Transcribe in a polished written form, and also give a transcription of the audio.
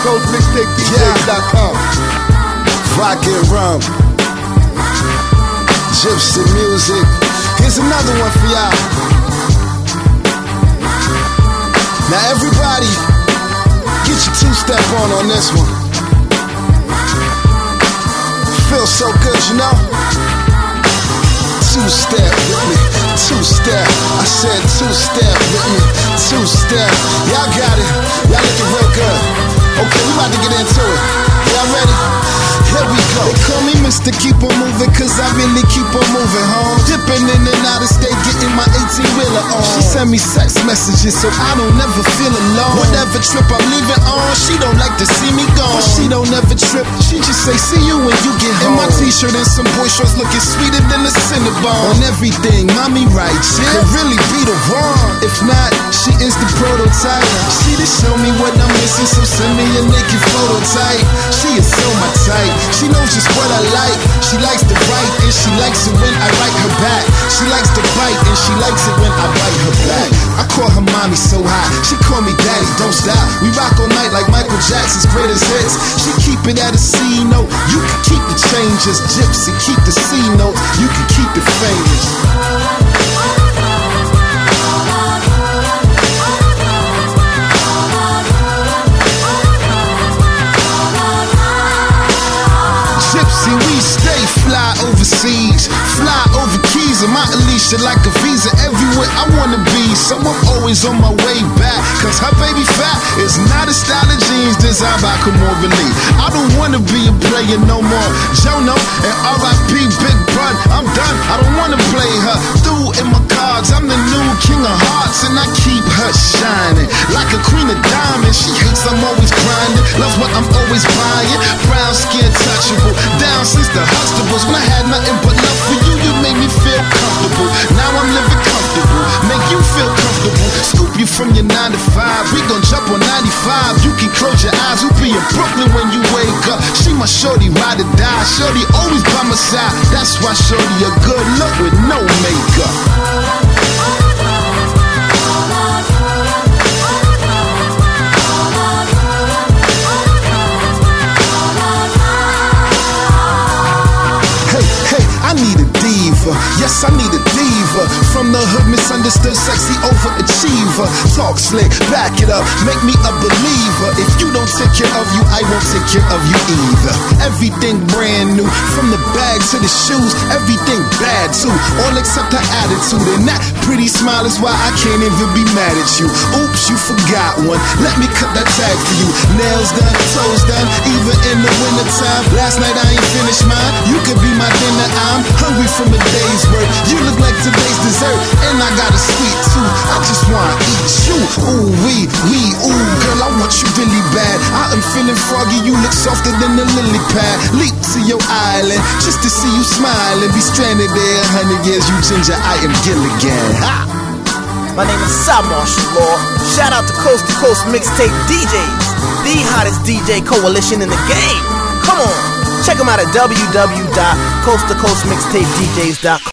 CoastToCoastMixtapeDJs.com. Vodka and rum, gypsy music. Here's another one for y'all. Now everybody, get your two-step on this one. Feels so good, you know? Two-step with me, two-step. I said two-step with me, two-step. Y'all got it, y'all looking real good. Okay, we about to get into it. Y'all ready? Here we go. They call me Mr. Keep on Moving, cause I really keep on moving, home. Dipping in and out of state, getting my 18-wheeler on. She send me sex messages so I don't never feel alone. Whatever trip I'm leaving on, she don't like to see me gone. But she don't never trip, she just say see you when you get home. In my t-shirt and some boy shorts looking sweeter than a Cinnabon. On everything, mommy right, yeah, could really be the one. If not, she is the prototype. She just show me what I'm missing, so send me a naked photo type. She is so my type. She knows just what I like. She likes to write and she likes it when I write her back. She likes to bite and she likes it when I bite her back. I call her mommy so high, she call me daddy, don't stop. We rock all night like Michael Jackson's greatest hits. She keep it at a C note. You can keep the changes, gypsy, keep the C notes. You can keep it famous. Gypsy, we stay fly overseas, fly over keys, and my Alicia like a visa everywhere I wanna be. So I'm always on my way back, cause her baby fat is not a style of jeans designed by Kamora Lee. I don't wanna be a player no more. Jono and R.I.P. Big Pun, I'm done, I don't wanna play her. Through in my cards, I'm the new king of hearts, and I keep her shining like a queen of diamonds. She hates I'm always grinding, loves what I'm always buying. Brown skin touchable, down since the Huxtables. When I had nothing but love for you, you made me feel comfortable. Now I'm living comfortable, make you feel comfortable. Scoop you from your 9 to 5, we gon' jump on 95. You can close your eyes, we'll be in Brooklyn when you wake up. She my shorty, ride or die, shorty always by my side. That's why shorty a good look with no makeup. I need a diva, yes I need a diva. From the hood, misunderstood, sexy overachiever. Talk slick, back it up, make me a believer. If you don't take care of you, I won't take care of you either. Everything brand new, from the bag to the shoes, everything bad too, all except her attitude. And that pretty smile is why I can't even be mad at you. Oops, you forgot one, let me cut that tag for you. Nails done, toes done, even in the wintertime. Last night I ain't finished mine, you could be my dinner. I'm hungry from a day's work. You look like today's dessert, and I got a sweet tooth. I just wanna eat you. Ooh wee, ooh girl, I want you really bad. I am feeling froggy, you look softer than a lily pad. Leap to your island, just to see you smile and be stranded there 100 years. You ginger, I am Gilligan. Ha! My name is Cy Marshall Law. Shout out to Coast Mixtape DJs, the hottest DJ coalition in the game. Come on, check them out at www.coasttocoastmixtapedjs.com.